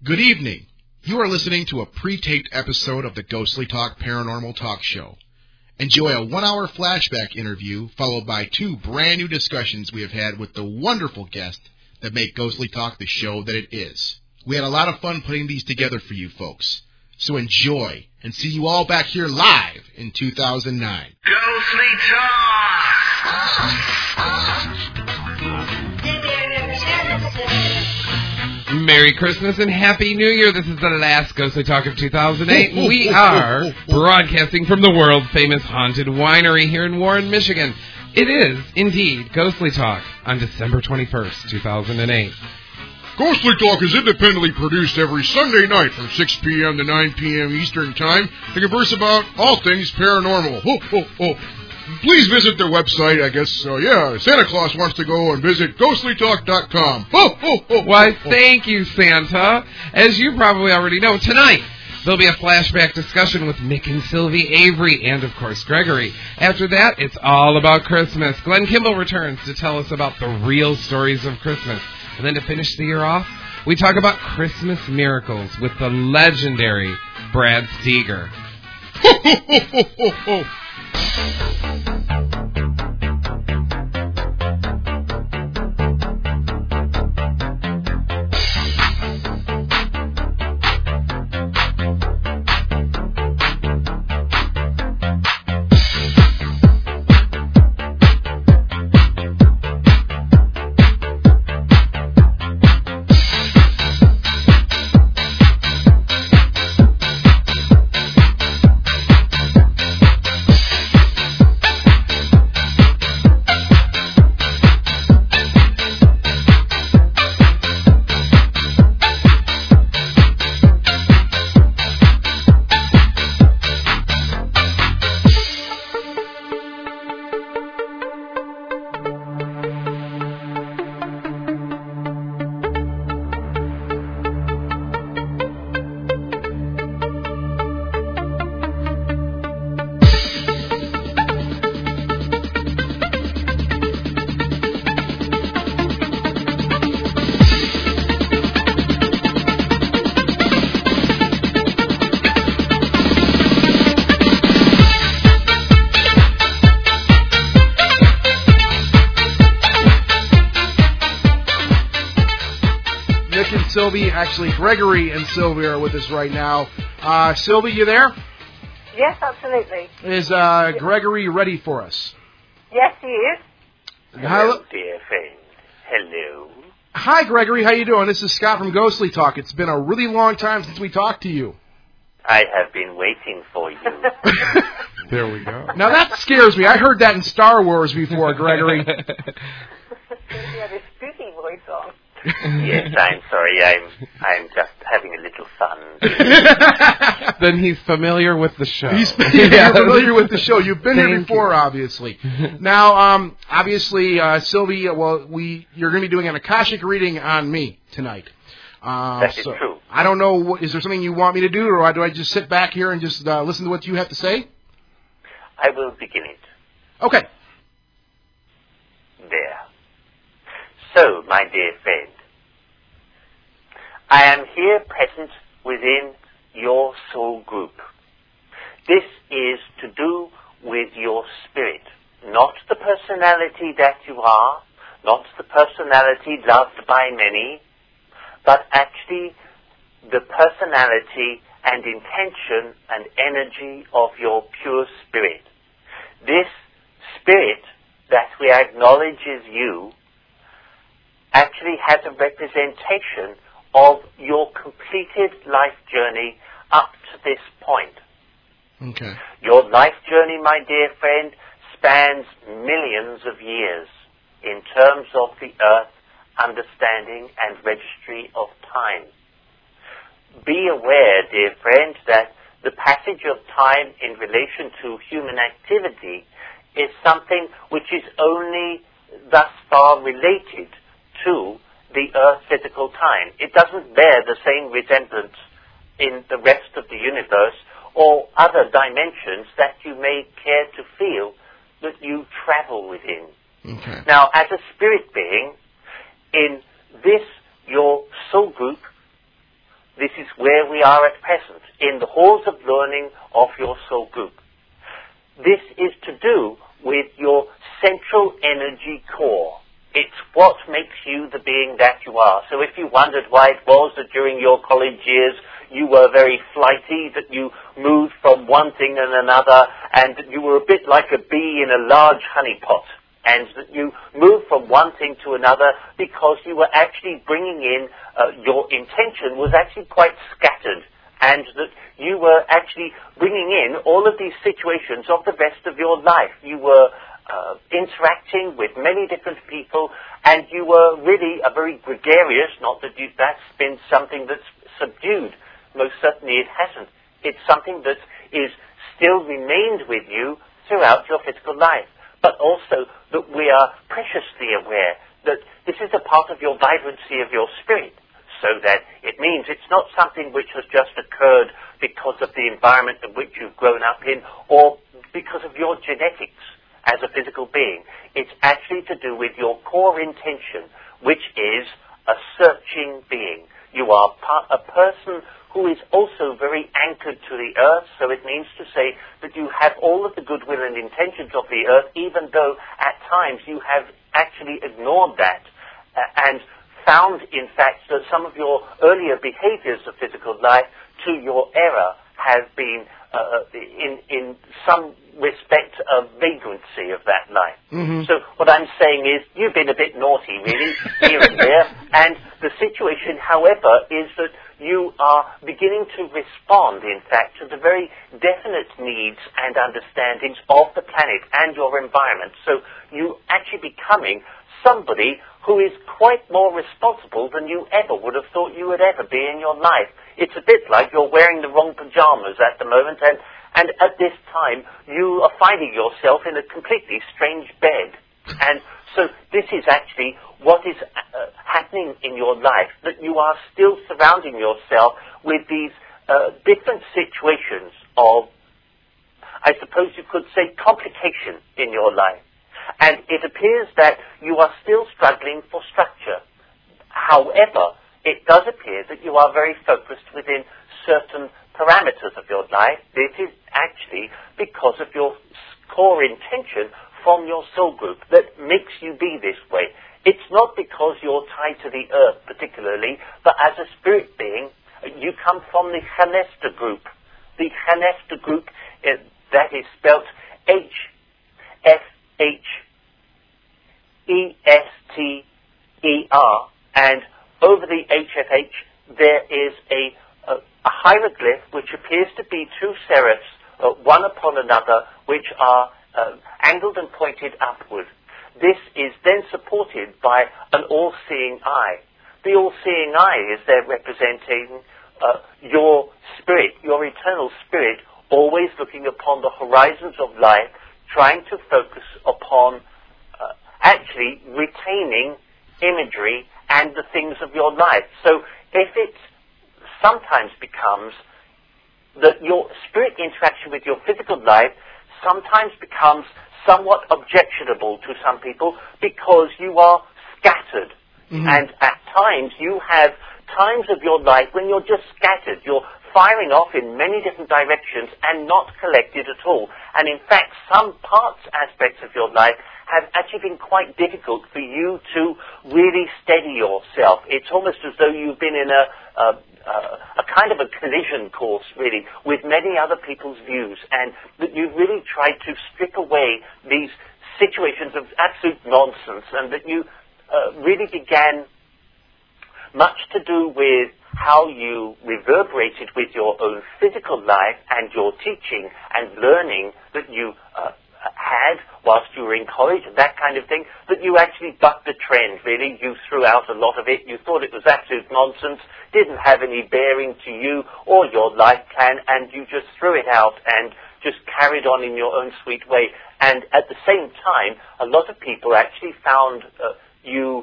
Good evening. You are listening to a pre-taped episode of the Ghostly Talk Paranormal Talk Show. Enjoy a 1-hour flashback interview followed by 2 brand new discussions we have had with the wonderful guests that make Ghostly Talk the show that it is. We had a lot of fun putting these together for you folks. So enjoy and see you all back here live in 2009. Ghostly Talk! Merry Christmas and Happy New Year. This is the last Ghostly Talk of 2008. And we are broadcasting from the world-famous Haunted Winery here in Warren, Michigan. It is, indeed, Ghostly Talk on December 21st, 2008. Ghostly Talk is independently produced every Sunday night from 6 p.m. to 9 p.m. Eastern Time to converse about all things paranormal. Please visit their website, I guess. Santa Claus wants to go and visit ghostlytalk.com. Why, thank you, Santa. As you probably already know, tonight there'll be a flashback discussion with Nick and Sylvie Avery and, of course, Gregory. After that, it's all about Christmas. Glenn Kimball returns to tell us about the real stories of Christmas. And then to finish the year off, we talk about Christmas miracles with the legendary Brad Steger. Actually, Gregory and Sylvie are with us right now. Sylvie, you there? Yes, absolutely. Is Gregory ready for us? Yes, he is. Hello, dear friend. Hello. Hi, Gregory. How you doing? This is Scott from Ghostly Talk. It's been a really long time since we talked to you. I have been waiting for you. There we go. Now, that scares me. I heard that in Star Wars before, Gregory. You have a spooky voice on. Yes, I'm sorry. I'm just having a little fun. Then he's familiar with the show. You're familiar with the show. You've been here before, obviously. Now, obviously, Sylvie, you're going to be doing an Akashic reading on me tonight. That is true. I don't know, is there something you want me to do, or do I just sit back here and just listen to what you have to say? I will begin it. Okay. There. So, my dear friend, I am here present within your soul group. This is to do with your spirit, not the personality that you are, not the personality loved by many, but actually the personality and intention and energy of your pure spirit. This spirit that we acknowledge is you actually has a representation of your completed life journey up to this point. Okay. Your life journey, my dear friend, spans millions of years in terms of the earth, understanding, and registry of time. Be aware, dear friend, that the passage of time in relation to human activity is something which is only thus far related to the Earth's physical time. It doesn't bear the same resemblance in the rest of the universe or other dimensions that you may care to feel that you travel within. Okay. Now, as a spirit being, in this, your soul group, this is where we are at present, in the halls of learning of your soul group. This is to do with your central energy core. It's what makes you the being that you are. So if you wondered why it was that during your college years you were very flighty, that you moved from one thing and another, and that you were a bit like a bee in a large honey pot, and that you moved from one thing to another because you were actually bringing in, your intention was actually quite scattered, and that you were actually bringing in all of these situations of the rest of your life. You were interacting with many different people, and you were really a very gregarious, not that that's been something that's subdued. Most certainly it hasn't. It's something that is still remained with you throughout your physical life. But also that we are preciously aware that this is a part of your vibrancy of your spirit. So that it means it's not something which has just occurred because of the environment in which you've grown up in, or because of your genetics as a physical being. It's actually to do with your core intention, which is a searching being. You are a person who is also very anchored to the earth, so it means to say that you have all of the goodwill and intentions of the earth, even though at times you have actually ignored that and found, in fact, that some of your earlier behaviors of physical life to your era have been, in some respect, a vagrancy of that life. Mm-hmm. So what I'm saying is, you've been a bit naughty, really, here and there, and the situation, however, is that you are beginning to respond, in fact, to the very definite needs and understandings of the planet and your environment. So you actually becoming somebody who is quite more responsible than you ever would have thought you would ever be in your life. It's a bit like you're wearing the wrong pajamas at the moment, and at this time you are finding yourself in a completely strange bed. And so this is actually what is happening in your life, that you are still surrounding yourself with these different situations of, I suppose you could say, complication in your life. And it appears that you are still struggling for structure. However, it does appear that you are very focused within certain parameters of your life. This is actually because of your core intention from your soul group that makes you be this way. It's not because you're tied to the earth particularly, but as a spirit being, you come from the Hanesta group. The Hanesta group, that is spelt HFHESTER, and over the HFH there is a hieroglyph which appears to be two seraphs, one upon another, which are angled and pointed upward. This is then supported by an all-seeing eye. The all-seeing eye is there representing your spirit, your eternal spirit, always looking upon the horizons of life, trying to focus upon actually retaining imagery and the things of your life. So if it sometimes becomes that your spirit interaction with your physical life sometimes becomes somewhat objectionable to some people because you are scattered. Mm-hmm. And at times you have times of your life when you're just scattered. You're firing off in many different directions and not collected at all. And in fact, some aspects of your life have actually been quite difficult for you to really steady yourself. It's almost as though you've been in a kind of a collision course, really, with many other people's views, and that you've really tried to strip away these situations of absolute nonsense, and that you really began much to do with how you reverberated with your own physical life and your teaching and learning that you had whilst you were in college and that kind of thing, that you actually bucked the trend, really. You threw out a lot of it. You thought it was absolute nonsense, didn't have any bearing to you or your life plan, and you just threw it out and just carried on in your own sweet way. And at the same time, a lot of people actually found you,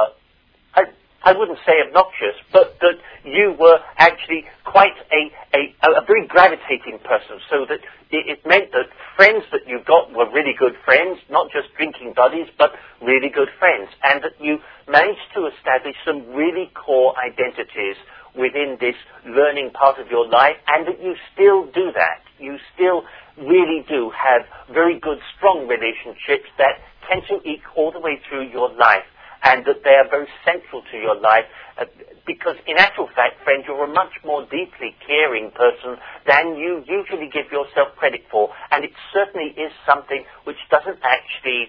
I wouldn't say obnoxious, but that you were actually quite a very gravitating person, so that it meant that friends that you got were really good friends, not just drinking buddies, but really good friends, and that you managed to establish some really core identities within this learning part of your life, and that you still do that. You still really do have very good, strong relationships that tend to eke all the way through your life, and that they are very central to your life, because in actual fact, friend, you're a much more deeply caring person than you usually give yourself credit for, and it certainly is something which doesn't actually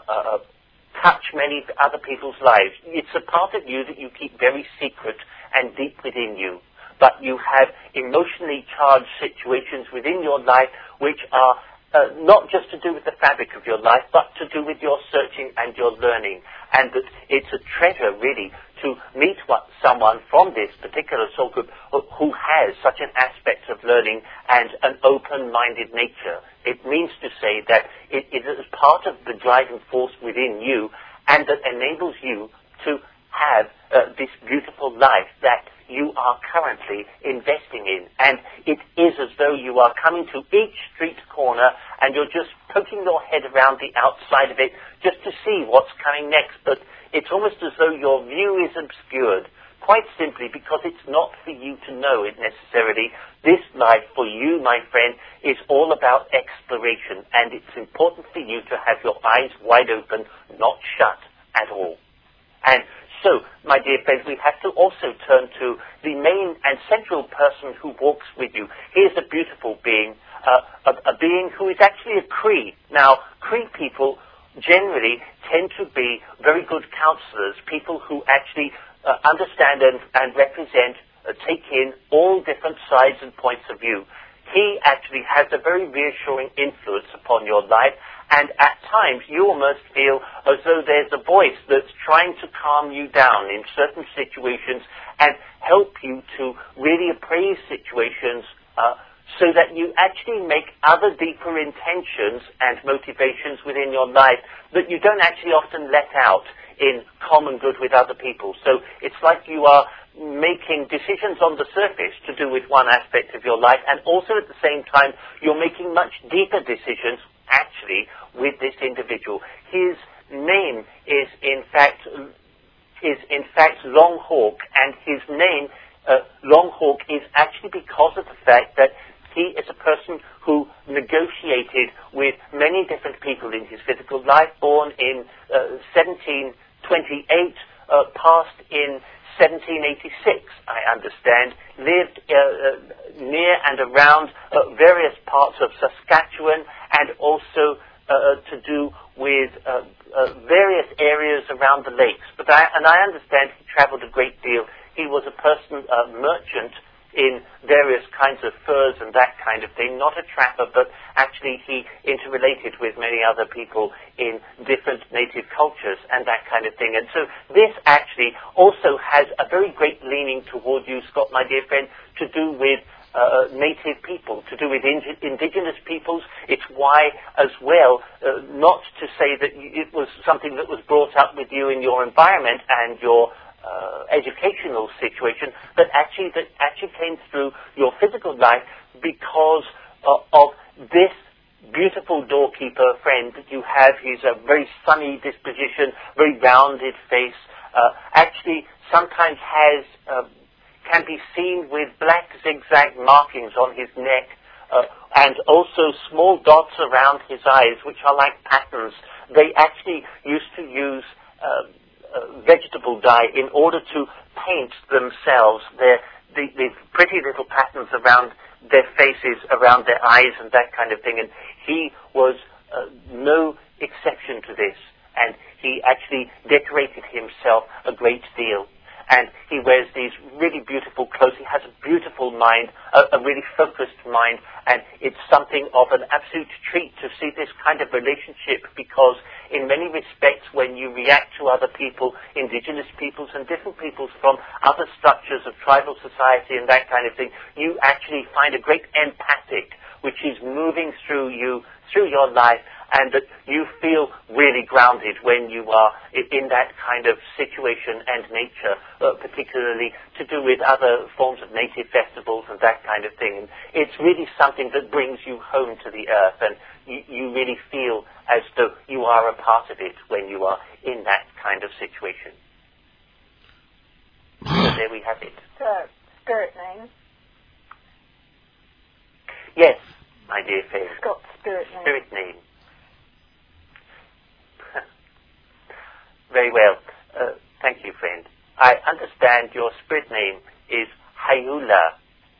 touch many other people's lives. It's a part of you that you keep very secret and deep within you, but you have emotionally charged situations within your life which are not just to do with the fabric of your life, but to do with your searching and your learning. And that it's a treasure, really, to meet someone from this particular soul group who has such an aspect of learning and an open-minded nature. It means to say that it is part of the driving force within you, and that enables you to have this beautiful life that you are currently investing in. And it is as though you are coming to each street corner and you're just poking your head around the outside of it just to see what's coming next. But it's almost as though your view is obscured, quite simply because it's not for you to know it necessarily. This life for you, my friend, is all about exploration, and it's important for you to have your eyes wide open, not shut at all. And so, my dear friends, we have to also turn to the main and central person who walks with you. He is a beautiful being, a being who is actually a Cree. Now, Cree people generally tend to be very good counselors, people who actually understand and represent, take in all different sides and points of view. He actually has a very reassuring influence upon your life, and at times you almost feel as though there's a voice that's trying to calm you down in certain situations and help you to really appraise situations so that you actually make other deeper intentions and motivations within your life that you don't actually often let out in common good with other people. So it's like you are making decisions on the surface to do with one aspect of your life, and also at the same time you're making much deeper decisions actually with this individual. His name is in fact Longhawk, and his name Longhawk is actually because of the fact that he is a person who negotiated with many different people in his physical life, born in 1728, passed in 1786, I understand, lived near and around various parts of Saskatchewan, and also to do with various areas around the lakes. And I understand he traveled a great deal. He was a person, merchant in various kinds of furs and that kind of thing, not a trapper, but actually he interrelated with many other people in different native cultures and that kind of thing. And so this actually also has a very great leaning toward you, Scott, my dear friend, to do with native people, to do with indigenous peoples. It's why, as well, not to say that it was something that was brought up with you in your environment and your educational situation, but actually that actually came through your physical life because of this beautiful doorkeeper friend that you have. He's a very sunny disposition, very rounded face, actually sometimes can be seen with black zigzag markings on his neck, and also small dots around his eyes, which are like patterns. They actually used to use vegetable dye in order to paint themselves the pretty little patterns around their faces, around their eyes and that kind of thing. And he was no exception to this, and he actually decorated himself a great deal. And he wears these really beautiful clothes. He has a beautiful mind, a really focused mind, and it's something of an absolute treat to see this kind of relationship, because in many respects when you react to other people, indigenous peoples and different peoples from other structures of tribal society and that kind of thing, you actually find a great empathic which is moving through you, through your life, and that you feel really grounded when you are in that kind of situation and nature, particularly to do with other forms of native festivals and that kind of thing. And it's really something that brings you home to the earth, and you really feel as though you are a part of it when you are in that kind of situation. So there we have it. spirit name? Yes, my dear friend. Scott's spirit name. Spirit name. Very well. Thank you, friend. I understand your spirit name is Hayula.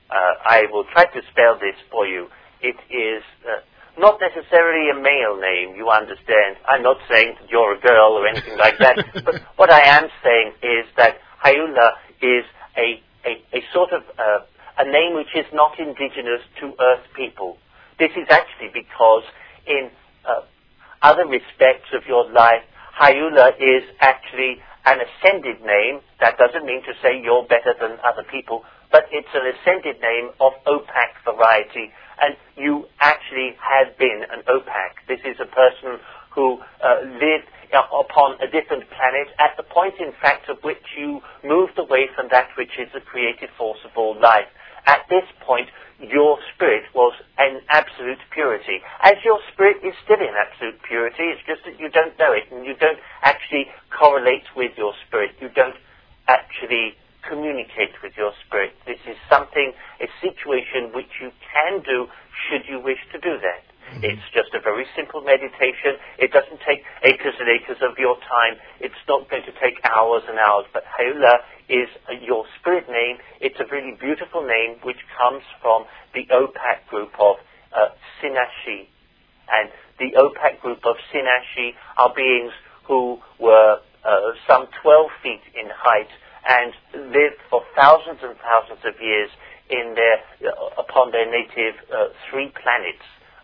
I will try to spell this for you. It is not necessarily a male name, you understand. I'm not saying that you're a girl or anything like that, but what I am saying is that Hayula is a sort of a name which is not indigenous to Earth people. This is actually because in other respects of your life, Hayula is actually an ascended name. That doesn't mean to say you're better than other people, but it's an ascended name of Opak variety, and you actually had been an Opak. This is a person who lived upon a different planet at the point, in fact, of which you moved away from that which is the creative force of all life. At this point, your spirit was in absolute purity. As your spirit is still in absolute purity, it's just that you don't know it, and you don't actually correlate with your spirit. You don't actually communicate with your spirit. This is something, a situation which you can do should you wish to do that. It's just a very simple meditation. It doesn't take acres and acres of your time. It's not going to take hours and hours. But Hayula is your spirit name. It's a really beautiful name which comes from the Opak group of Sinashi. And the Opak group of Sinashi are beings who were some 12 feet in height and lived for thousands and thousands of years in upon their native 3 planets.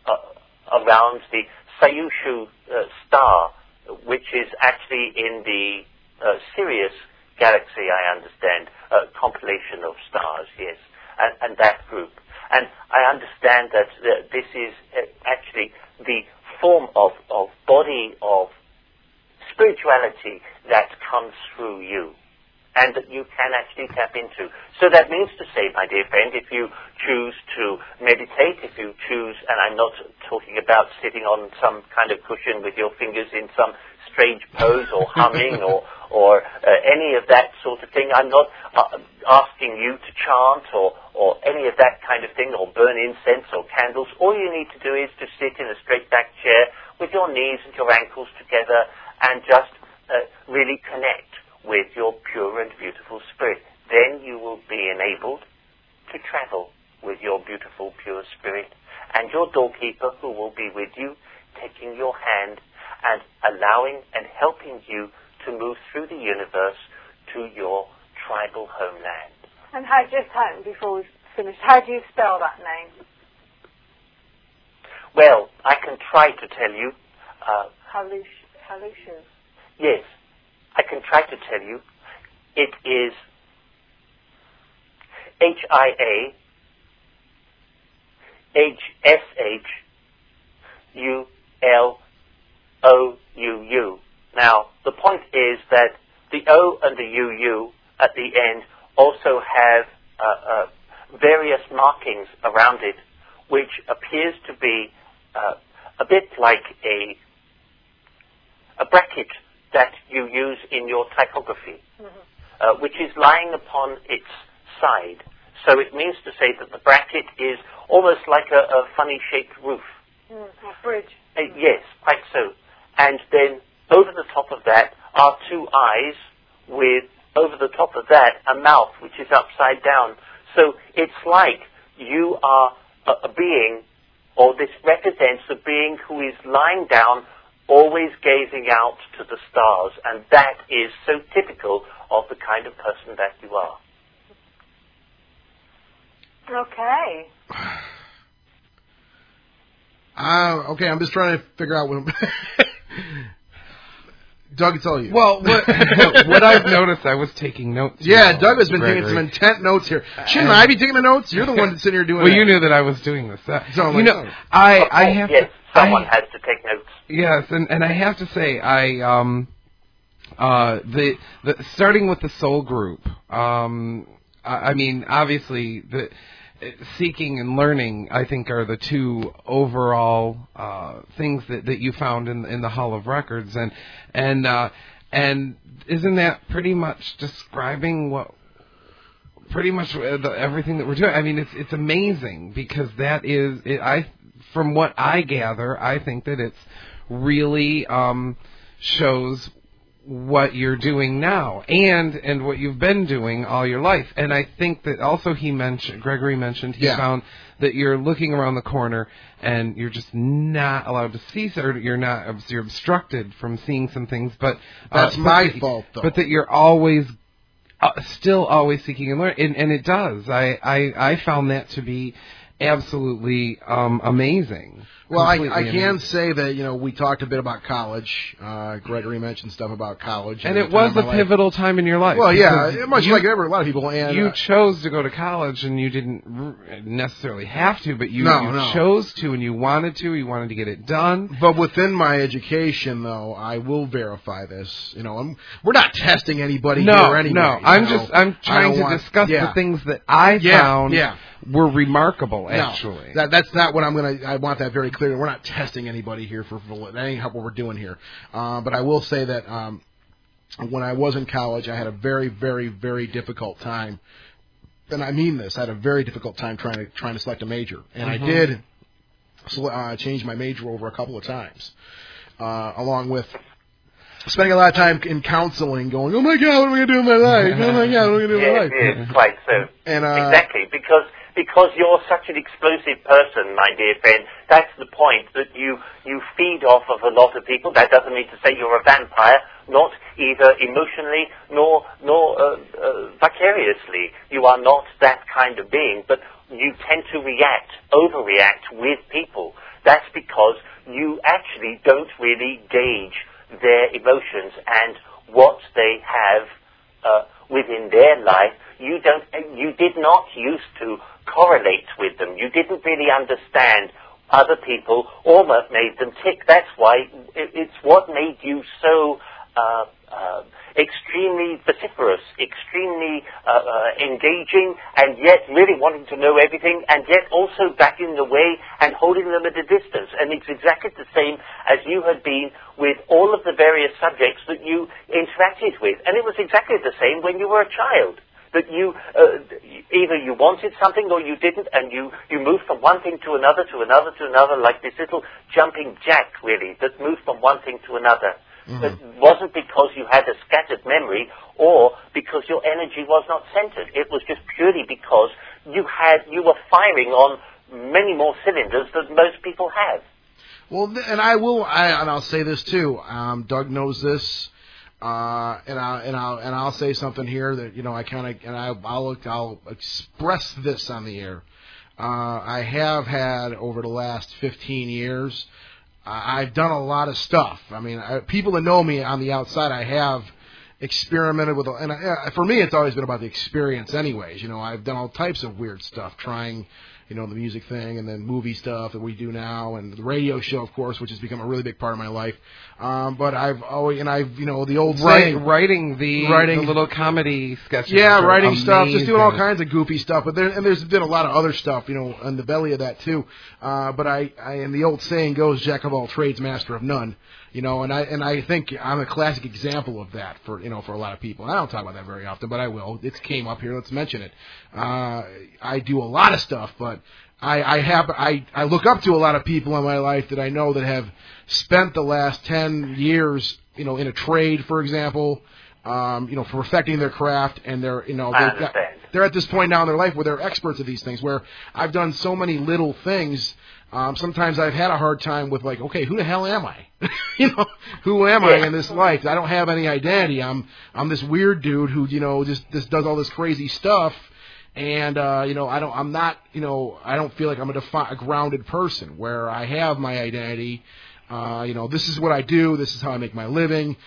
Around the Sayushu star, which is actually in the Sirius galaxy, I understand, compilation of stars, yes, and that group. And I understand that this is actually the form of body of spirituality that comes through you, and that you can actually tap into. So that means to say, my dear friend, if you choose to meditate, if you choose, and I'm not talking about sitting on some kind of cushion with your fingers in some strange pose or humming or any of that sort of thing. I'm not asking you to chant or any of that kind of thing, or burn incense or candles. All you need to do is to sit in a straight back chair with your knees and your ankles together and just really connect with your pure and beautiful spirit. Then you will be enabled to travel with your beautiful pure spirit and your doorkeeper, who will be with you, taking your hand and allowing and helping you to move through the universe to your tribal homeland. And how, just home before we finish, how do you spell that name? Well, I can try to tell you. Halushu. Yes, I can try to tell you. It is HIAHSHULOUU. Now, the point is that the O and the UU at the end also have various markings around it, which appears to be a bit like a bracket that you use in your typography, which is lying upon its side. So it means to say that the bracket is almost like a funny-shaped roof. A bridge. Yes, quite so. And then over the top of that are 2 eyes with, over the top of that, a mouth which is upside down. So it's like you are a being, or this represents a being who is lying down, always gazing out to the stars, and that is so typical of the kind of person that you are. Okay. Okay, I'm just trying to figure out what... Doug, it's all you. Well, what I've noticed, I was taking notes. Yeah, Doug has been taking some intent notes here. Shouldn't I be taking the notes? You're the one that's sitting here doing it. Well, you knew that I was doing this. Someone has to take notes. Yes, and I have to say, the starting with the soul group, I mean, obviously, the seeking and learning, I think, are the 2 overall things that you found in the Hall of Records, and isn't that pretty much describing what pretty much everything that we're doing. I mean, it's amazing because that is from what I gather, I think that it's really shows what you're doing now and what you've been doing all your life. And I think that also Gregory mentioned he found that you're looking around the corner and you're just not allowed to see, or you're obstructed from seeing some things. But that's my fault, though. But that you're always still always seeking and learning, and it does. I found that to be absolutely amazing. Well, I can say that, we talked a bit about college. Gregory mentioned stuff about college. And it was a pivotal time in your life. Well, yeah, much like a lot of people. And you chose to go to college, and you didn't necessarily have to, but you chose to, and you wanted to get it done. But within my education, though, I will verify this. We're not testing anybody here anyway. No, I'm trying to discuss the things that I found were remarkable, actually. No, that's not what I want that very clear. We're not testing anybody here for that ain't what we're doing here. But I will say that when I was in college, I had a very, very, very difficult time, and I mean this. I had a very difficult time trying to select a major, and I did change my major over a couple of times, along with spending a lot of time in counseling, going, "Oh my God, what am I going to do in my life? Oh my God, what am I going to do in my life?" Yes, quite so. And exactly, because you're such an explosive person, my dear friend. That's the point, that you feed off of a lot of people. That doesn't mean to say you're a vampire, not either emotionally nor vicariously. You are not that kind of being, but you tend to overreact with people. That's because you actually don't really gauge their emotions and what they have within their life. You did not used to correlate with them. You didn't really understand other people or what made them tick. That's why it's what made you so extremely vociferous, extremely engaging, and yet really wanting to know everything, and yet also backing away and holding them at a distance. And it's exactly the same as you had been with all of the various subjects that you interacted with. And it was exactly the same when you were a child. That you either you wanted something or you didn't, and you moved from one thing to another, like this little jumping jack, really, that moved from one thing to another. Mm-hmm. It wasn't because you had a scattered memory or because your energy was not centered. It was just purely because you were firing on many more cylinders than most people have. Well, and I'll say this too. Doug knows this. And I'll say something here that I'll express this on the air. I have had over the last 15 years. I've done a lot of stuff. I mean, people that know me on the outside, I have experimented with, and for me, it's always been about the experience, anyways. I've done all types of weird stuff, trying. The music thing, and then movie stuff that we do now, and the radio show, of course, which has become a really big part of my life. But I've always, the old saying, writing the little comedy sketches. Yeah, writing amazing stuff, just doing all kinds of goofy stuff. But there's been a lot of other stuff, in the belly of that too. But and the old saying goes, "Jack of all trades, master of none." And I think I'm a classic example of that for a lot of people. I don't talk about that very often, but I will. It came up here. Let's mention it. I do a lot of stuff, but I look up to a lot of people in my life that I know that have spent the last 10 years, in a trade, for example, perfecting their craft, and they're at this point now in their life where they're experts at these things. Where I've done so many little things. Sometimes I've had a hard time with okay, who the hell am I? Who am I in this life? I don't have any identity. I'm this weird dude who just does all this crazy stuff, and I don't feel like I'm a grounded person where I have my identity. This is what I do. This is how I make my living.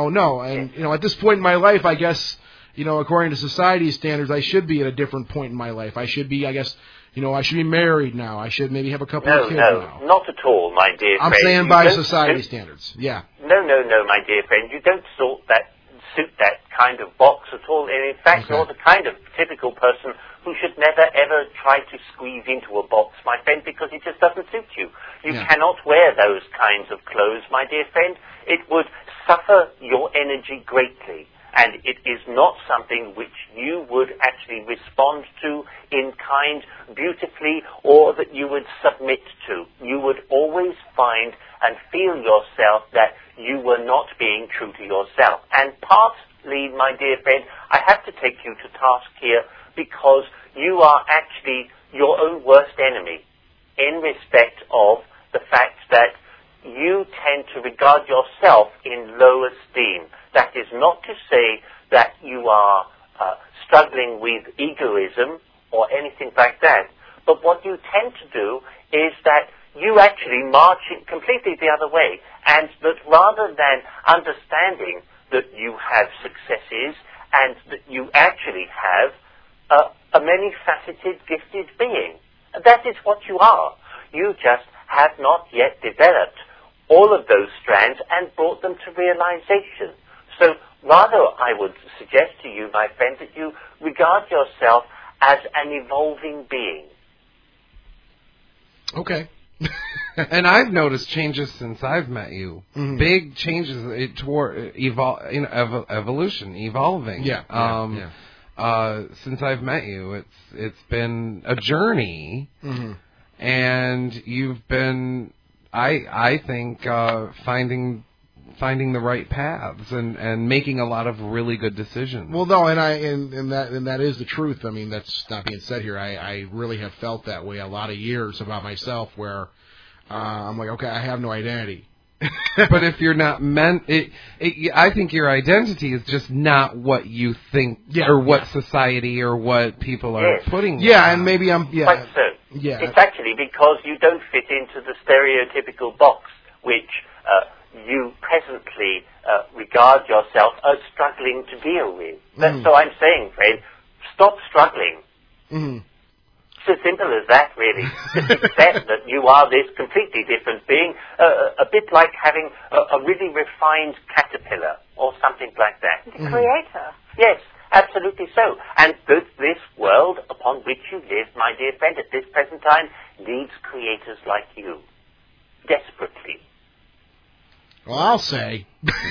At this point in my life, I guess according to society's standards, I should be at a different point in my life. I should be, I guess. I should be married now. I should maybe have a couple of kids now. No, not at all, my dear friend. I'm saying by society standards. Yeah. No, my dear friend. You don't suit that kind of box at all. And in fact, you're the kind of typical person who should never, ever try to squeeze into a box, my friend, because it just doesn't suit you. You cannot wear those kinds of clothes, my dear friend. It would suffer your energy greatly. and it is not something which you would actually respond to in kind beautifully or that you would submit to. You would always find and feel yourself that you were not being true to yourself. And partly, my dear friend, I have to take you to task here because you are actually your own worst enemy in respect of the fact that you tend to regard yourself in low esteem. That is not to say that you are struggling with egoism or anything like that, but what you tend to do is that you actually march completely the other way, and that rather than understanding that you have successes and that you actually have a many-faceted, gifted being. That is what you are. You just have not yet developed all of those strands and brought them to realization. So rather, I would suggest to you, my friend, that you regard yourself as an evolving being. Okay. And I've noticed changes since I've met you. Mm-hmm. Big changes toward evolution, evolving. Yeah. Since I've met you, it's been a journey, mm-hmm. and you've been, I think, finding the right paths and making a lot of really good decisions. Well, no, and that is the truth. I mean, that's not being said here. I really have felt that way a lot of years about myself, where I'm like, okay, I have no identity. But if you're not I think your identity is just not what you think or what society or what people are putting. Yeah, on. and maybe I'm. Yeah, quite so. Yeah, it's actually because you don't fit into the stereotypical box which you presently regard yourself as struggling to deal with. So I'm saying, friend, stop struggling. Mm-hmm. It's as simple as that, really. Just accept that you are this completely different being, a bit like having a really refined caterpillar or something like that. The creator. Yes, absolutely so. And this world upon which you live, my dear friend, at this present time, needs creators like you. Desperately. Well, I'll say.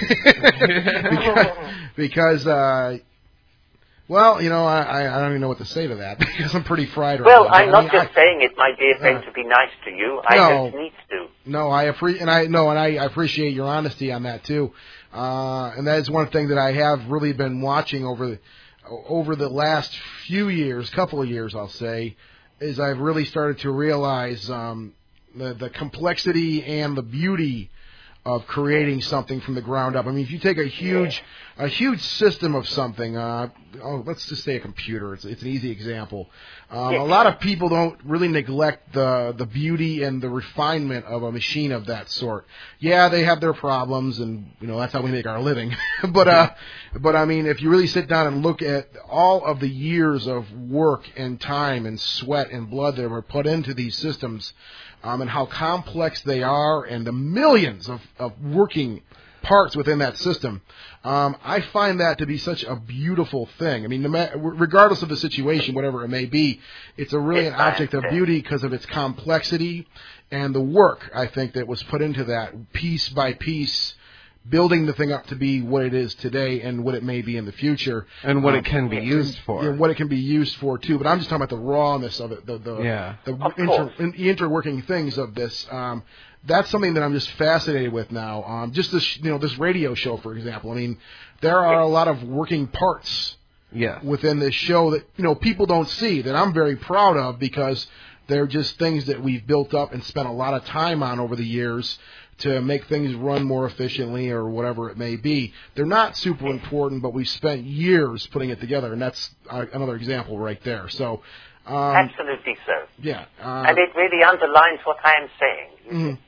because well, you know, I don't even know what to say to that because I'm pretty fried right now. Well, I'm not just saying it, my dear friend, to be nice to you. I just need to. No, I appreciate your honesty on that too. And that is one thing that I have really been watching over the last few years, couple of years, I'll say, is I've really started to realize the complexity and the beauty of creating something from the ground up. I mean, if you take a huge system of something, let's just say a computer. It's an easy example. A lot of people don't really neglect the beauty and the refinement of a machine of that sort. Yeah, they have their problems, and you know that's how we make our living. But I mean, if you really sit down and look at all of the years of work and time and sweat and blood that were put into these systems, and how complex they are, and the millions of working parts within that system, I find that to be such a beautiful thing. I mean, regardless of the situation, whatever it may be, it's really an object of beauty because of its complexity and the work, I think, that was put into that piece by piece, building the thing up to be what it is today and what it may be in the future. And what it can be used for. And what it can be used for, too. But I'm just talking about the rawness of it, the interworking things of this. That's something that I'm just fascinated with now. Just this radio show, for example. I mean, there are a lot of working parts within this show that people don't see, that I'm very proud of, because they're just things that we've built up and spent a lot of time on over the years to make things run more efficiently or whatever it may be. They're not super important, but we've spent years putting it together, and that's another example right there. So, absolutely so. Yeah. And it really underlines what I am saying.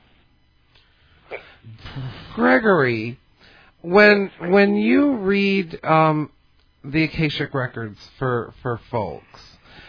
Gregory, when you read the Akashic Records for folks,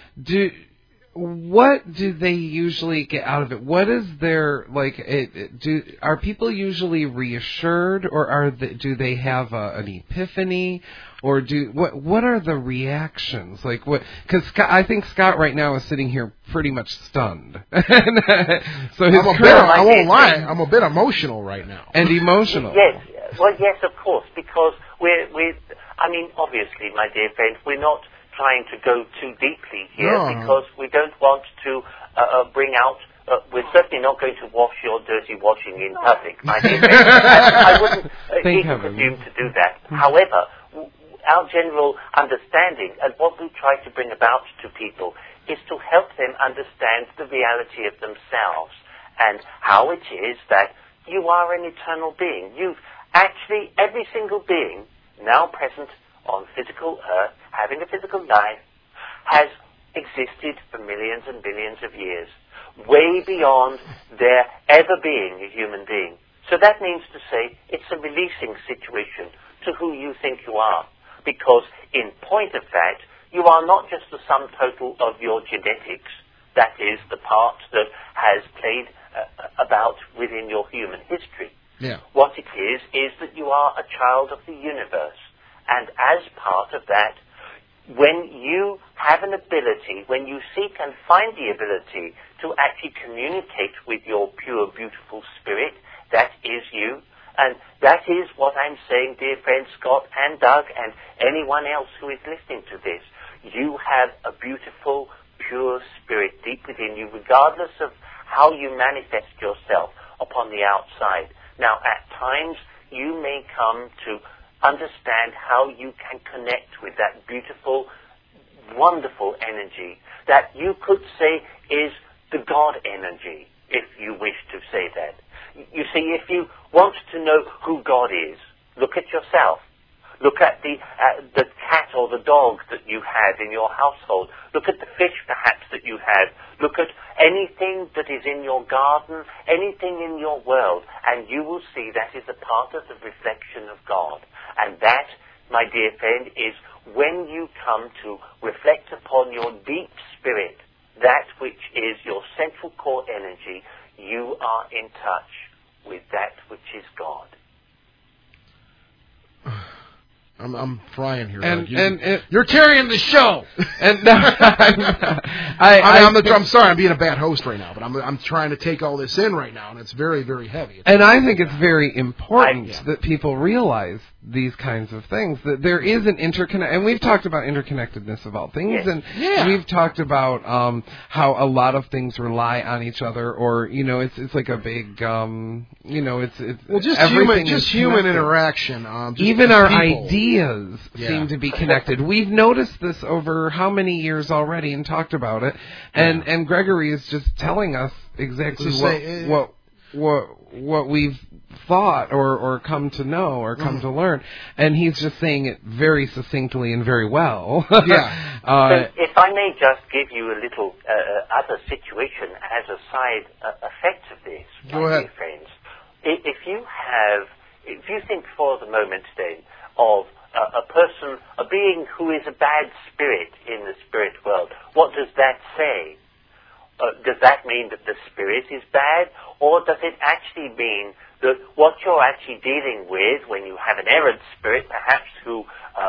what do they usually get out of it? What is their are people usually reassured, or do they have an epiphany, or what are the reactions like? What? Because I think Scott right now is sitting here pretty much stunned. So I won't lie, I'm a bit emotional right now. And emotional. Yes, well, yes, of course, because we're I mean, obviously, my dear friend, we're not trying to go too deeply here because we don't want to bring out. We're certainly not going to wash your dirty washing in public, my dear friend. I wouldn't even presume to do that. However, our general understanding and what we try to bring about to people is to help them understand the reality of themselves and how it is that you are an eternal being. You've actually, every single being now present on physical earth, having a physical life, has existed for millions and billions of years, way beyond their ever being a human being. So that means to say it's a releasing situation to who you think you are. Because in point of fact, you are not just the sum total of your genetics, that is the part that has played about within your human history. Yeah. What it is that you are a child of the universe. And as part of that, when you have an ability, when you seek and find the ability to actually communicate with your pure, beautiful spirit, that is you. And that is what I'm saying, dear friends Scott and Doug and anyone else who is listening to this. You have a beautiful, pure spirit deep within you, regardless of how you manifest yourself upon the outside. Now, at times, you may come to understand how you can connect with that beautiful, wonderful energy that you could say is the God energy, if you wish to say that. You see, if you want to know who God is, look at yourself. Look at the cat or the dog that you have in your household. Look at the fish, perhaps, that you have. Look at anything that is in your garden, anything in your world, and you will see that is a part of the reflection of God. And that, my dear friend, is when you come to reflect upon your deep spirit, that which is your central core energy, you are in touch with that which is God. I'm frying here. And you're carrying the show. And I'm sorry, I'm being a bad host right now, but I'm trying to take all this in right now, and it's very, very heavy. And I think it's very important that people realize these kinds of things, that there is an and we've talked about interconnectedness of all things, and we've talked about how a lot of things rely on each other, or it's like a big it's human interaction. Even our ideas seem to be connected. We've noticed this over how many years already and talked about it, and Gregory is just telling us exactly what we've thought or come to know or come to learn, and he's just saying it very succinctly and very well. So if I may just give you a little other situation as a side effect of this, my dear friends. If you think for the moment then of a person, a being who is a bad spirit in the spirit world, what does that say? Does that mean that the spirit is bad, or does it actually mean that what you're actually dealing with when you have an errant spirit, perhaps who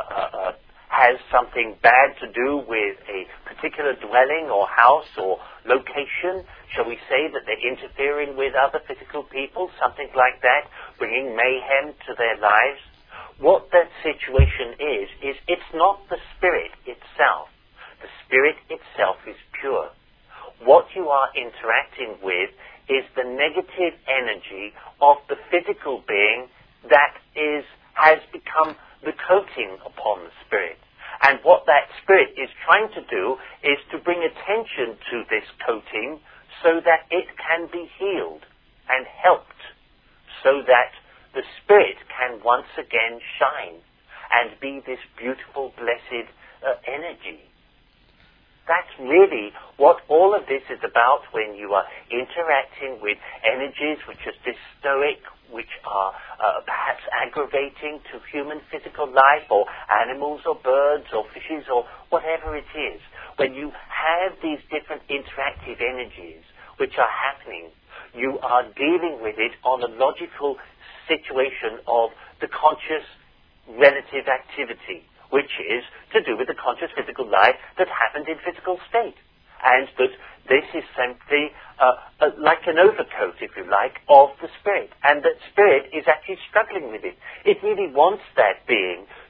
has something bad to do with a particular dwelling or house or location, shall we say that they're interfering with other physical people, something like that, bringing mayhem to their lives? What that situation is it's not the spirit itself. The spirit itself is pure. What you are interacting with is the negative energy of the physical being that has become the coating upon the spirit. And what that spirit is trying to do is to bring attention to this coating so that it can be healed and helped, so that the spirit can once again shine and be this beautiful, blessed energy. That's really what all of this is about when you are interacting with energies which are dystoic, which are perhaps aggravating to human physical life, or animals or birds or fishes or whatever it is. When you have these different interactive energies which are happening, you are dealing with it on a logical situation of the conscious relative activity, which is to do with the conscious physical life that happened in physical state. And that this is simply like an overcoat, if you like, of the spirit. And that spirit is actually struggling with it. It really wants that being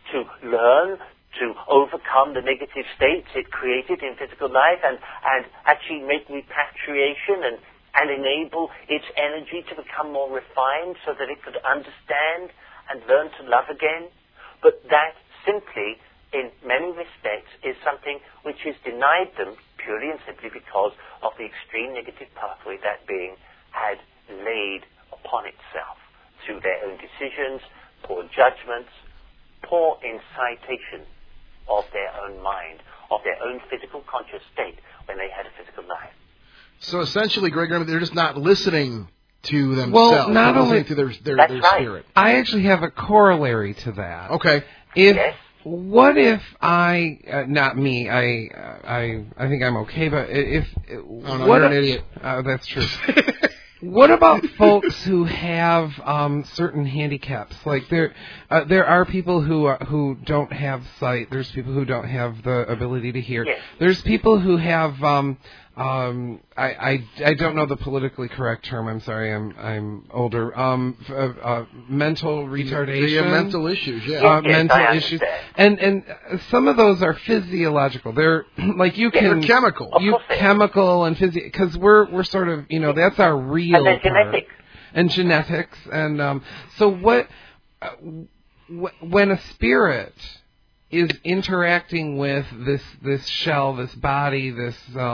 to learn to overcome the negative states it created in physical life and actually make repatriation and enable its energy to become more refined so that it could understand and learn to love again. But that simply, in many respects, is something which is denied them purely and simply because of the extreme negative pathway that being had laid upon itself through their own decisions, poor judgments, poor incitation of their own mind, of their own physical conscious state when they had a physical life. So essentially, Greg, they're just not listening to themselves. Well, not only to their right. spirit. I actually have a corollary to that. Okay. Yes. What if not me, I think I'm okay, but if... Oh, no, you're an idiot. That's true. What about folks who have certain handicaps? Like there are people who don't have sight. There's people who don't have the ability to hear. Yes. There's people who have I don't know the politically correct term. I'm sorry. I'm older. Mental retardation. The mental issues. Yeah. Mental issues. And some of those are physiological. They're like you can they're chemical. Chemical and physical, because we're sort of, that's our real and then genetics. And genetics. And so what when a spirit is interacting with this shell, this body, this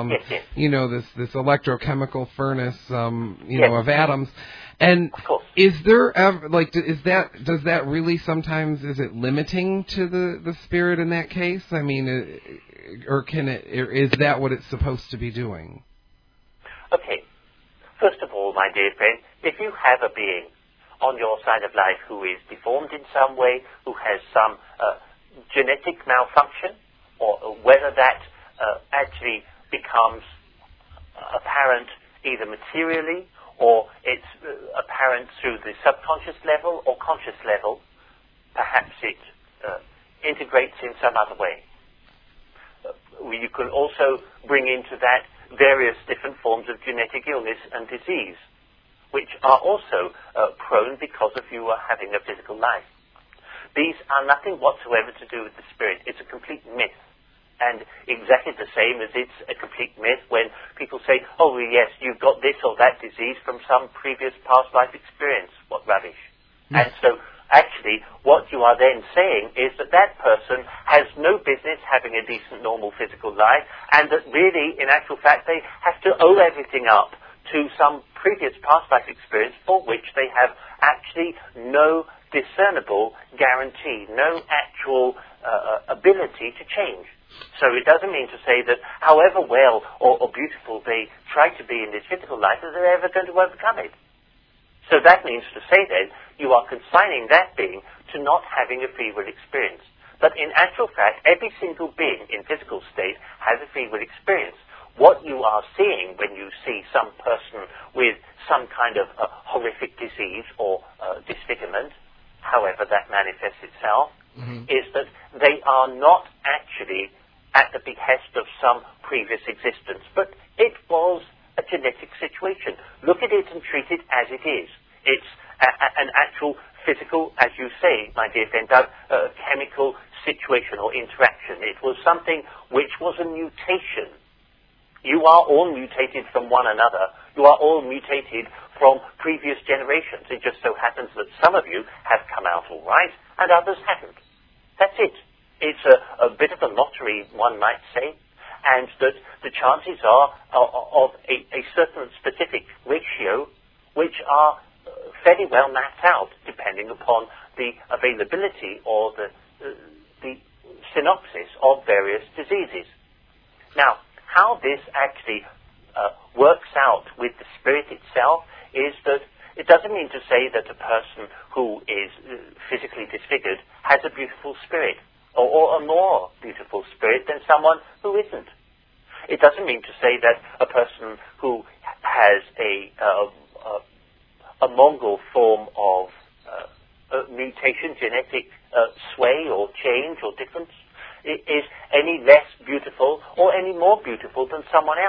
this electrochemical furnace, of atoms, and is there ever does that really sometimes, is it limiting to the spirit in that case? I mean, or is that what it's supposed to be doing? Okay. First of all, my dear friend, if you have a being on your side of life who is deformed in some way, who has some genetic malfunction, or whether that actually becomes apparent either materially or it's apparent through the subconscious level or conscious level, perhaps it integrates in some other way. You can also bring into that various different forms of genetic illness and disease, which are also prone because of you having a physical life. These are nothing whatsoever to do with the spirit. It's a complete myth. And exactly the same as it's a complete myth when people say, oh, yes, you've got this or that disease from some previous past life experience. What rubbish. And so, actually, what you are then saying is that person has no business having a decent, normal physical life, and that really, in actual fact, they have to owe everything up to some previous past life experience for which they have actually no discernible guarantee, no actual ability to change. So it doesn't mean to say that however well or beautiful they try to be in this physical life, that they're ever going to overcome it. So that means to say then, you are consigning that being to not having a free will experience. But in actual fact, every single being in physical state has a free will experience. What you are seeing when you see some person with some kind of horrific disease or disfigurement, however that manifests itself, is that they are not actually at the behest of some previous existence, but it was a genetic situation. Look at it and treat it as it is. It's an actual physical, as you say, my dear friend Doug, chemical situation or interaction. It was something which was a mutation. You are all mutated from one another. You are all mutated from previous generations. It just so happens that some of you have come out all right and others haven't. That's it. It's a bit of a lottery, one might say, and that the chances are of a certain specific ratio which are fairly well mapped out depending upon the availability or the synopsis of various diseases. Now, how this actually works out with the spirit itself is that it doesn't mean to say that a person who is physically disfigured has a beautiful spirit or a more beautiful spirit than someone who isn't. It doesn't mean to say that a person who has a Mongol form of mutation, genetic sway or change or difference is any less beautiful or any more beautiful than someone else.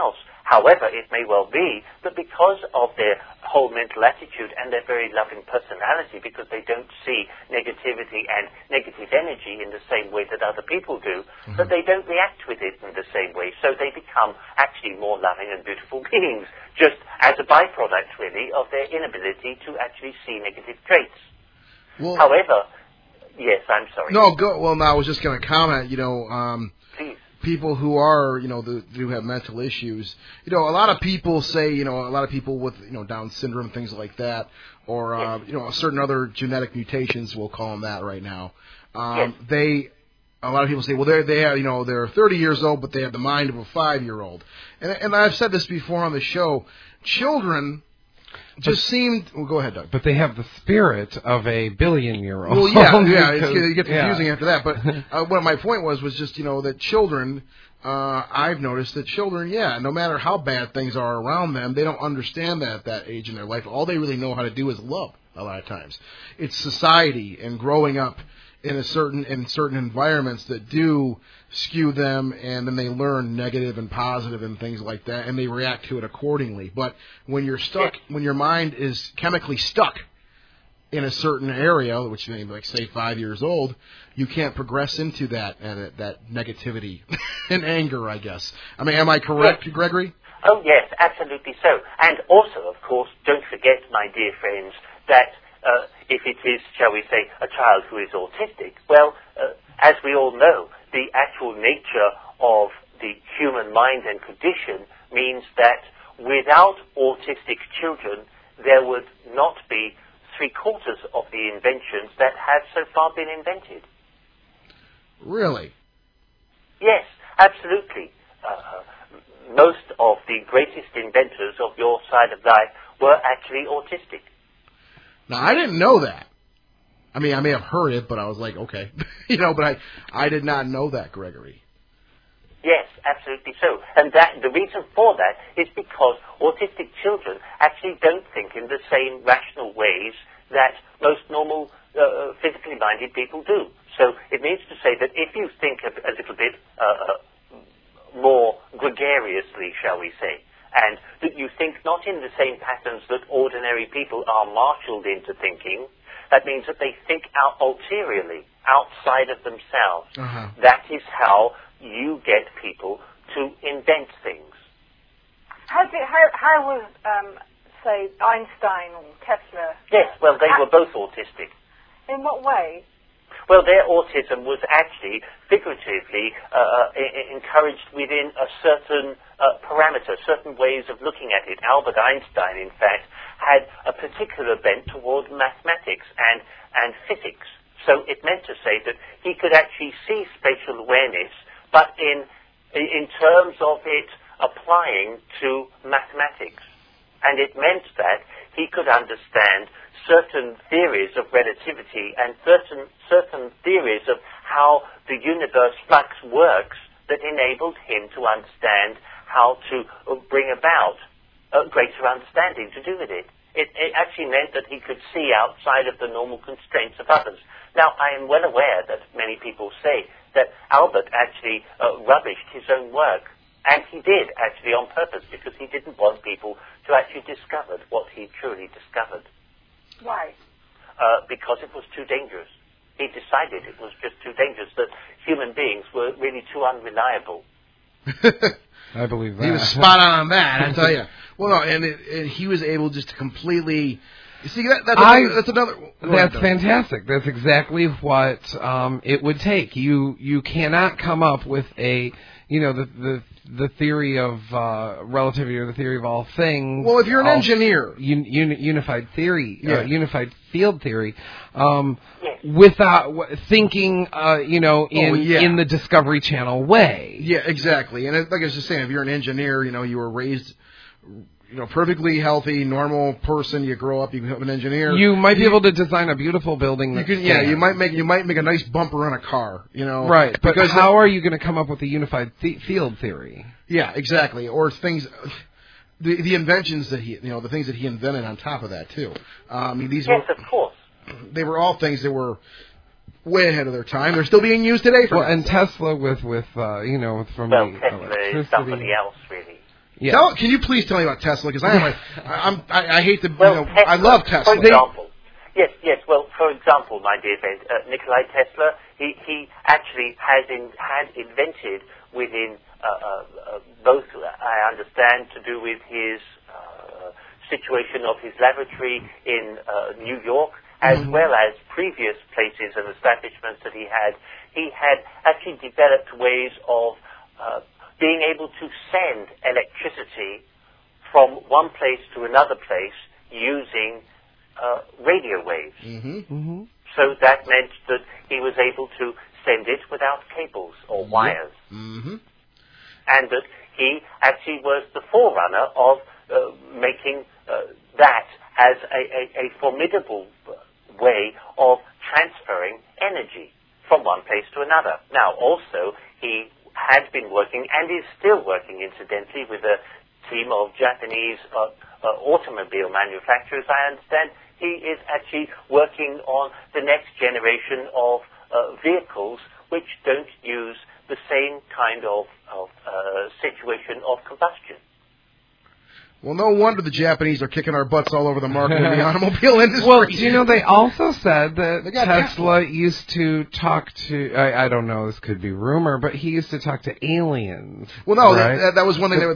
However, it may well be that because of their whole mental attitude and their very loving personality, because they don't see negativity and negative energy in the same way that other people do, that they don't react with it in the same way. So they become actually more loving and beautiful beings, just as a byproduct, really, of their inability to actually see negative traits. Well, however, yes, I'm sorry. No, go. Well, no, I was just going to comment. Please. People who are, who have mental issues. A lot of people say, a lot of people with, Down syndrome, things like that, or, certain other genetic mutations, we'll call them that right now. A lot of people say, well, they have, they're 30 years old, but they have the mind of a 5-year-old. And I've said this before on the show. Children just seemed. Well, go ahead, Doug. But they have the spirit of a billion-year-old. Well, yeah, it gets confusing after that. But what my point was just, that children, I've noticed that children, no matter how bad things are around them, they don't understand that at that age in their life. All they really know how to do is love a lot of times. It's society and growing up in certain environments that do skew them, and then they learn negative and positive and things like that, and they react to it accordingly. But when you're stuck, when your mind is chemically stuck in a certain area, which may be like say 5 years old, you can't progress into that negativity and anger, I guess. I mean, am I correct, Gregory? Oh yes, absolutely so. And also, of course, don't forget, my dear friends, that if it is, shall we say, a child who is autistic, well, as we all know, the actual nature of the human mind and condition means that without autistic children, there would not be 3/4 of the inventions that have so far been invented. Really? Yes, absolutely. Most of the greatest inventors of your side of life were actually autistic. Now, I didn't know that. I mean, I may have heard it, but I was like, okay. But I did not know that, Gregory. Yes, absolutely so. And the reason for that is because autistic children actually don't think in the same rational ways that most normal physically minded people do. So it means to say that if you think a little bit more gregariously, shall we say, and that you think not in the same patterns that ordinary people are marshaled into thinking, that means that they think out ulteriorly, outside of themselves. That is how you get people to invent things. How was, say, Einstein or Tesla? Yes, well, they were both autistic. In what way? Well, their autism was actually figuratively encouraged within a certain parameter, certain ways of looking at it. Albert Einstein, in fact, had a particular bent toward mathematics and physics. So it meant to say that he could actually see spatial awareness, but in terms of it applying to mathematics. And it meant that he could understand certain theories of relativity and certain theories of how the universe flux works that enabled him to understand how to bring about a greater understanding to do with it. It actually meant that he could see outside of the normal constraints of others. Now, I am well aware that many people say that Albert actually rubbished his own work. And he did, actually, on purpose, because he didn't want people to actually discover what he truly discovered. Why? Because it was too dangerous. He decided it was just too dangerous, that human beings were really too unreliable. I believe that. He was spot on that, I tell you. Well, no, and he was able just to completely... You see, that's another... That's fantastic. That's exactly what it would take. You cannot come up with a... the theory of relativity or the theory of all things. Well, if you're an engineer, unified theory, unified field theory, without thinking, in the Discovery Channel way. Yeah, exactly. And like I was just saying, if you're an engineer, you were raised, perfectly healthy, normal person. You grow up, you become an engineer. You might be able to design a beautiful building. You might make a nice bumper on a car. Right. But how are you going to come up with a unified field theory? Yeah, exactly. Or things, the inventions that the things that he invented on top of that too. Of course. They were all things that were way ahead of their time. They're still being used today. And Tesla with from Tesla is somebody else, really. Yeah. Can you please tell me about Tesla? Because I hate to. Well, Tesla, I love Tesla. For example, yes. Well, for example, my dear friend Nikolai Tesla, he actually had invented within both, I understand, to do with his situation of his laboratory in New York, as well as previous places and establishments that he had actually developed ways of being able to send electricity from one place to another place using radio waves. So that meant that he was able to send it without cables or wires. And that he actually was the forerunner of making that as a formidable way of transferring energy from one place to another. Now, also, he had been working, and is still working, incidentally, with a team of Japanese automobile manufacturers, I understand. He is actually working on the next generation of vehicles which don't use the same kind of situation of combustion. Well, no wonder the Japanese are kicking our butts all over the market in the automobile industry. Well, you know, they also said that Tesla used to talk to, I don't know, this could be rumor, but he used to talk to aliens. Well, no, right? that was one thing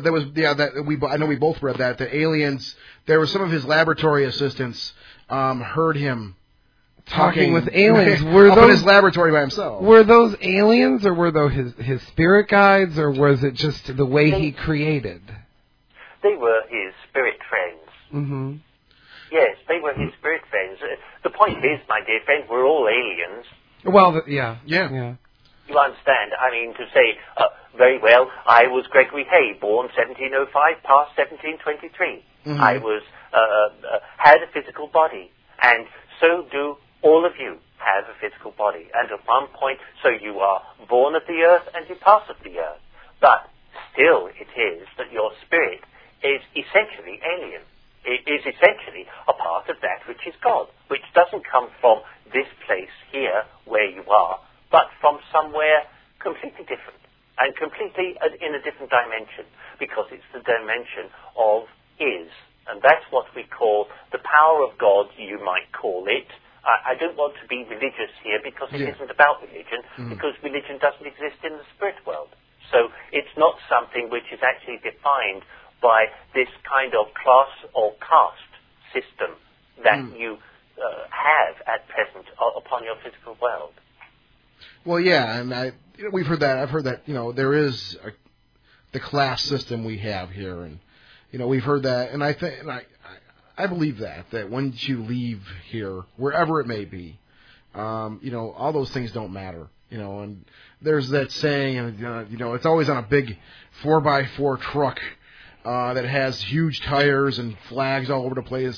I know we both read that. The aliens, there were some of his laboratory assistants heard him talking with aliens. Were those in his laboratory by himself? Were those aliens, or were those his spirit guides, or was it just the way he created? They were his spirit friends. Yes, they were his spirit friends. The point is, my dear friend, we're all aliens. Well, yeah. You understand? I mean, to say, very well, I was Gregory Hay, born 1705, past 1723. I was had a physical body, and so do all of you have a physical body. And at one point, so you are born of the earth and you pass of the earth. But still it is that your spirit is essentially alien. It is essentially a part of that which is God, which doesn't come from this place here where you are, but from somewhere completely different, and completely in a different dimension, because it's the dimension of is. And that's what we call the power of God, you might call it. I don't want to be religious here, because it isn't about religion, because religion doesn't exist in the spirit world. So it's not something which is actually defined by this kind of class or caste system that you have at present upon your physical world. Well, yeah, and we've heard that. I've heard that, there is the class system we have here, and we've heard that, and I believe that once you leave here, wherever it may be, all those things don't matter, and there's that saying, it's always on a big 4x4 truck that has huge tires and flags all over the place.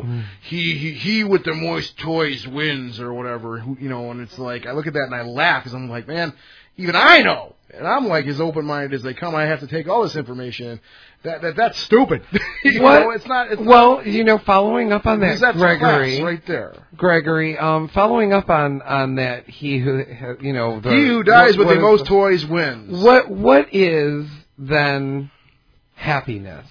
He with the moist toys wins or whatever. And it's like I look at that and I laugh because I'm like, man, even I know, and I'm like as open-minded as they come. I have to take all this information. That's stupid. It's not. Following up on that, Gregory, right there. Gregory, following up on that, he who dies with the most toys wins. What is then happiness?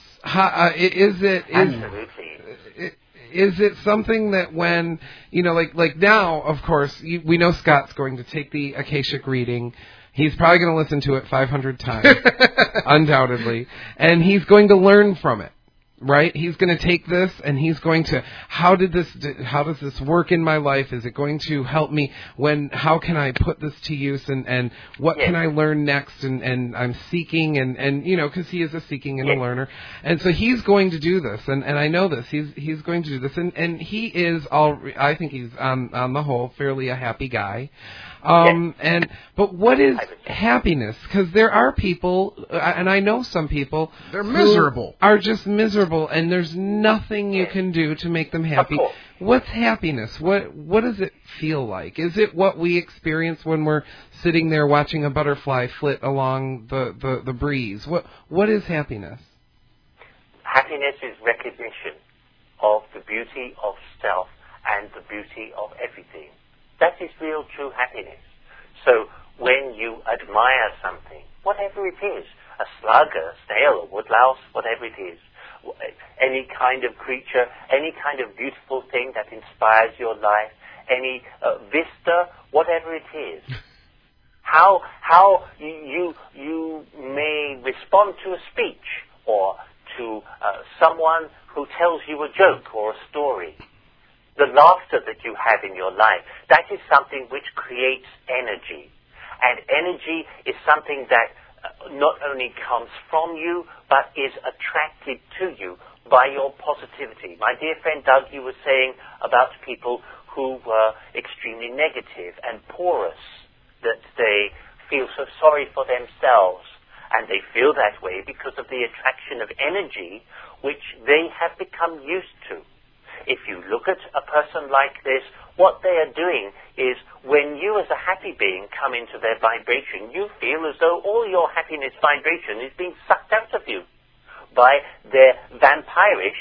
Is it something that when, like now, of course, we know Scott's going to take the Akashic reading. He's probably going to listen to it 500 times, undoubtedly, and he's going to learn from it, right? He's going to take this and he's going to, how does this work in my life? Is it going to help me how can I put this to use and what can I learn next? And I'm seeking and because he is a seeking and a learner. And so he's going to do this and I know this. He's going to do this and he is I think he's on the whole fairly a happy guy. But what is happiness? Because there are people, and I know some people, they're miserable. Are just miserable, and there's nothing you can do to make them happy. What's happiness? What does it feel like? Is it what we experience when we're sitting there watching a butterfly flit along the breeze? What is happiness? Happiness is recognition of the beauty of self and the beauty of everything. That is real true happiness. So when you admire something, whatever it is, a slug, a snail, a woodlouse, whatever it is. Any kind of creature, any kind of beautiful thing that inspires your life, any vista, whatever it is. How you may respond to a speech or to someone who tells you a joke or a story. The laughter that you have in your life, that is something which creates energy. And energy is something that not only comes from you, but is attracted to you by your positivity. My dear friend Doug, you were saying about people who were extremely negative and porous, that they feel so sorry for themselves. And they feel that way because of the attraction of energy which they have become used to. If you look at a person like this, what they are doing is when you as a happy being come into their vibration, you feel as though all your happiness vibration is being sucked out of you by their vampirish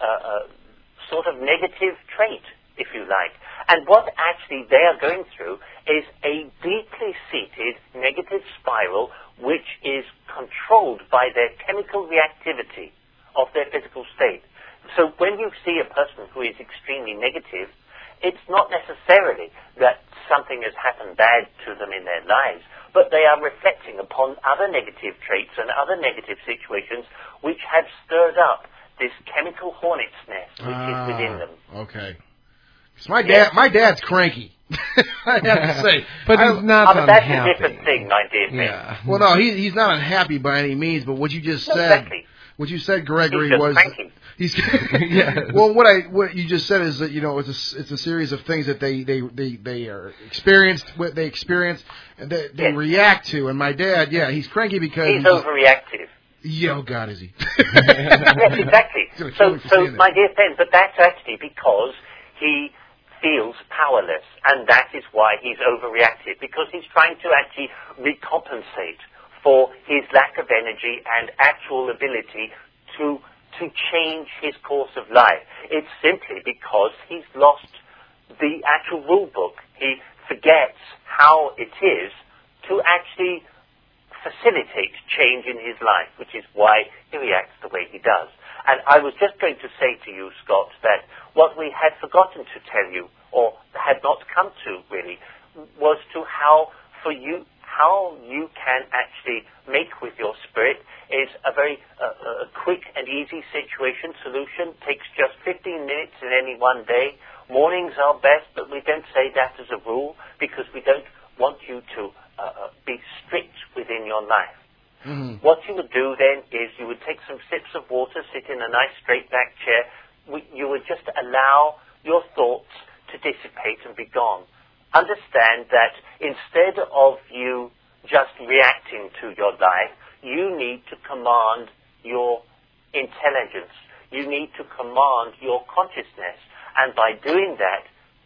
sort of negative trait, if you like. And what actually they are going through is a deeply seated negative spiral which is controlled by their chemical reactivity of their physical state. So when you see a person who is extremely negative, it's not necessarily that something has happened bad to them in their lives, but they are reflecting upon other negative traits and other negative situations which have stirred up this chemical hornet's nest which is within them. Okay. Because my dad's cranky. I have to say. But he's not but unhappy. That's a different thing, my dear friend. Yeah. Well, no, he's not unhappy by any means, but what you just said... Exactly. What you said, Gregory, He's just was cranky. he's. Yeah. Well, what you just said is that it's a series of things that they are experienced, what they experience, and they react to. And my dad, he's cranky because he's overreactive. Yeah, oh God, is he? Yes, exactly. So my dear friend, but that's actually because he feels powerless, and that is why he's overreactive, because he's trying to actually recompensate for his lack of energy and actual ability to change his course of life. It's simply because he's lost the actual rule book. He forgets how it is to actually facilitate change in his life, which is why he reacts the way he does. And I was just going to say to you, Scott, that what we had forgotten to tell you, or had not come to really, was to how you can actually make with your spirit is a very quick and easy situation solution. Takes just 15 minutes in any one day. Mornings are best, but we don't say that as a rule because we don't want you to be strict within your life. Mm-hmm. What you would do then is you would take some sips of water, sit in a nice straight back chair. You would just allow your thoughts to dissipate and be gone. Understand that instead of you just reacting to your life, you need to command your intelligence. You need to command your consciousness. And by doing that,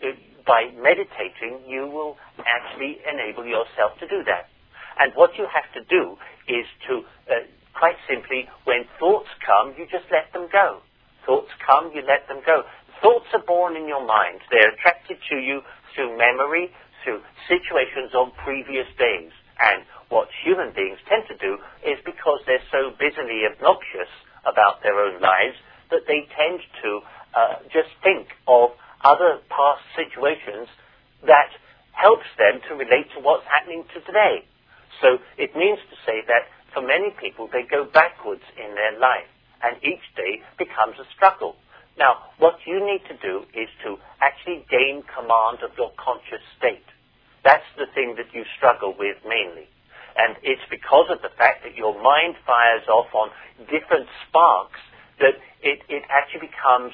by meditating, you will actually enable yourself to do that. And what you have to do is to, quite simply, when thoughts come, you just let them go. Thoughts come, you let them go. Thoughts are born in your mind. They're attracted to you through memory, through situations of previous days. And what human beings tend to do is because they're so busily obnoxious about their own lives that they tend to just think of other past situations that helps them to relate to what's happening to today. So it means to say that for many people, they go backwards in their life, and each day becomes a struggle. Now, what you need to do is to actually gain command of your conscious state. That's the thing that you struggle with mainly. And it's because of the fact that your mind fires off on different sparks that it actually becomes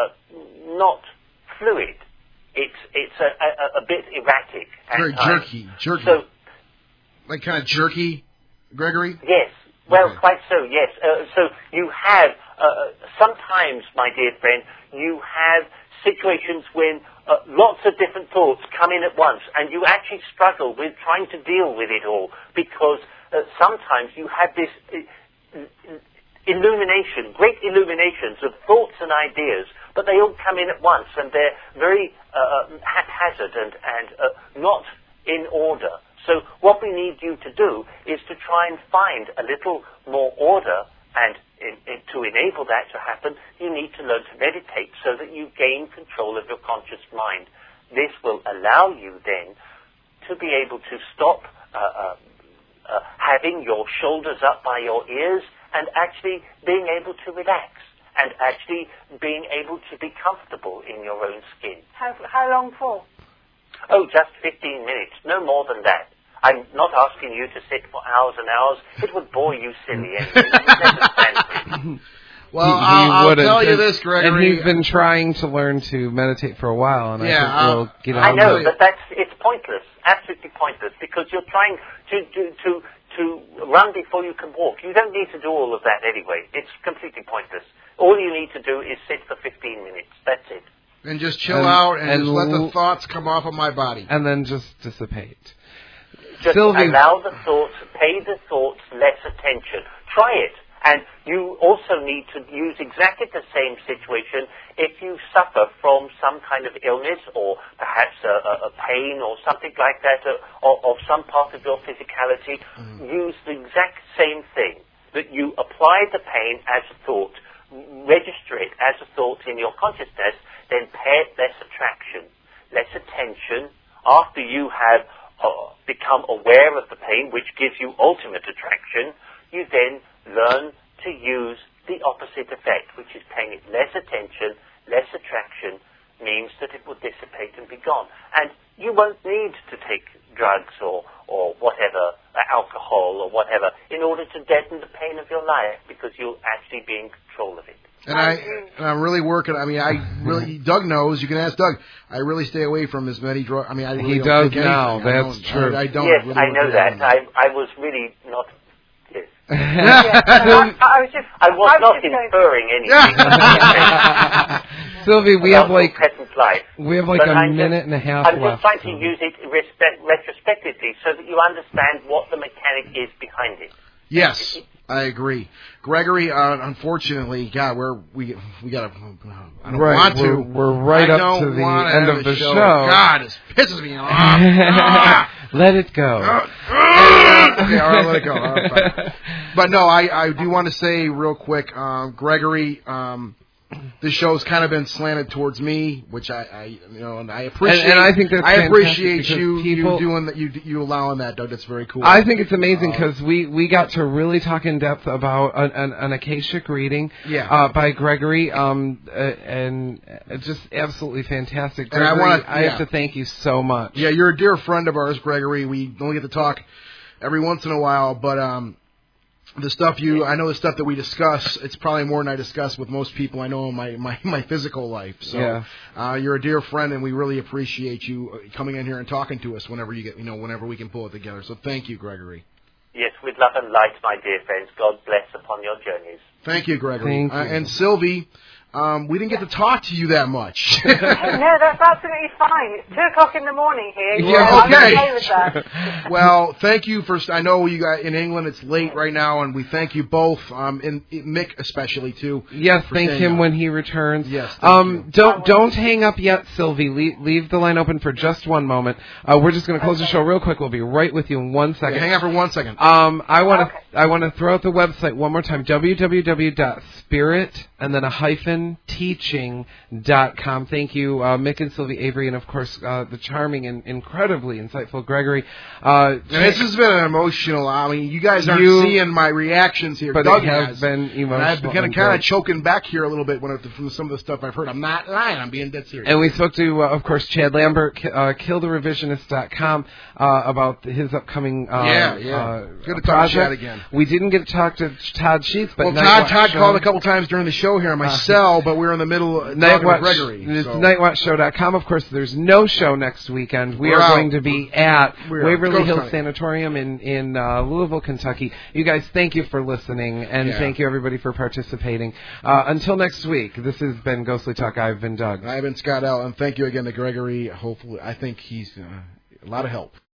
not fluid. It's a bit erratic. Very jerky. So, like kind of jerky, Gregory? Yes. Well, okay. Quite so, yes. So you have, sometimes, my dear friend, you have situations when lots of different thoughts come in at once, and you actually struggle with trying to deal with it all, because sometimes you have this illumination, great illuminations of thoughts and ideas, but they all come in at once, and they're very haphazard and not in order. So what we need you to do is to try and find a little more order, and to enable that to happen, you need to learn to meditate so that you gain control of your conscious mind. This will allow you then to be able to stop having your shoulders up by your ears and actually being able to relax and actually being able to be comfortable in your own skin. How long for? Oh, just 15 minutes, no more than that. I'm not asking you to sit for hours and hours. It would bore you silly anyway. Well, I'll tell you this, Gregory. And he's been trying to learn to meditate for a while, and I think we'll get on. I know, but it's pointless, absolutely pointless, because you're trying to run before you can walk. You don't need to do all of that anyway. It's completely pointless. All you need to do is sit for 15 minutes. That's it. And just chill out and just let the thoughts come off of my body. And then just dissipate. Just allow the thoughts, pay the thoughts less attention. Try it. And you also need to use exactly the same situation if you suffer from some kind of illness or perhaps a pain or something like that, or some part of your physicality. Use the exact same thing, that you apply the pain as a thought, register it as a thought in your consciousness, then pay it less attraction, less attention. After you have become aware of the pain, which gives you ultimate attraction, you then learn to use the opposite effect, which is paying it less attention, less attraction, means that it will dissipate and be gone. And you won't need to take drugs or whatever, alcohol or whatever, in order to deaden the pain of your life, because you'll actually be in control of it. And I'm really working. I mean, Doug knows. You can ask Doug. I really stay away from as many drugs. I mean, I really he don't does take now. anything. That's true. I don't. Yes, really I know that. I was really not. Yes. I was not inferring anything. Sylvie, we have like life. a minute and a half left. I'm just trying to use it retrospectively so that you understand what the mechanic is behind it. Yes, I agree, Gregory. Unfortunately, God, we got to. I don't want to. We're right up to the end of the show. God, this pisses me off. Let it go. Okay, all right, let it go. All right, but no, I do want to say real quick, Gregory. This show's kind of been slanted towards me, which I appreciate. And I think that's fantastic appreciate you doing that. You allowing that, Doug. That's very cool. I think it's amazing because we got to really talk in depth about an Akashic reading by Gregory, and it's just absolutely fantastic. Gregory, and I have to thank you so much. Yeah, you're a dear friend of ours, Gregory. We only get to talk every once in a while, but the stuff I know the stuff that we discuss, it's probably more than I discuss with most people I know in my physical life. So you're a dear friend, and we really appreciate you coming in here and talking to us whenever whenever we can pull it together. So thank you, Gregory. Yes, with love and light, my dear friends. God bless upon your journeys. Thank you, Gregory. Thank you. And Sylvie, we didn't get to talk to you that much. No, that's absolutely fine. It's 2:00 in the morning here. Yeah, okay. I'm okay with that. Well, thank you for. I know you got in England. It's late right now, and we thank you both, and Mick especially too. Yes, thank him when he returns. Yes. Don't hang up yet, Sylvie. Leave the line open for just one moment. We're just going to close the show real quick. We'll be right with you in 1 second. Okay, hang on for 1 second. I want to throw out the website one more time. www.spirit and then teaching.com. Thank you, Mick and Sylvie Avery, and of course the charming and incredibly insightful Gregory. And this has been an emotional. I mean, you guys aren't seeing my reactions here, but Doug it has has been emotional. And I've been kind of choking back here a little bit from some of the stuff I've heard. I'm not lying. I'm being dead serious. And we spoke to, of course, Chad Lambert, killtherevisionist.com, about his upcoming Good to talk project. to Chad again. We didn't get to talk to Todd Sheets, but Todd called a couple times during the show here on my cell, but we're in the middle of talking with Gregory. It's nightwatchshow.com. Of course, there's no show next weekend. We're going to be at Waverly Hills Sanatorium in Louisville, Kentucky. You guys, thank you for listening, and thank you, everybody, for participating. Until next week, this has been Ghostly Talk. I've been Doug. I've been Scott L., and thank you again to Gregory. Hopefully, I think he's a lot of help.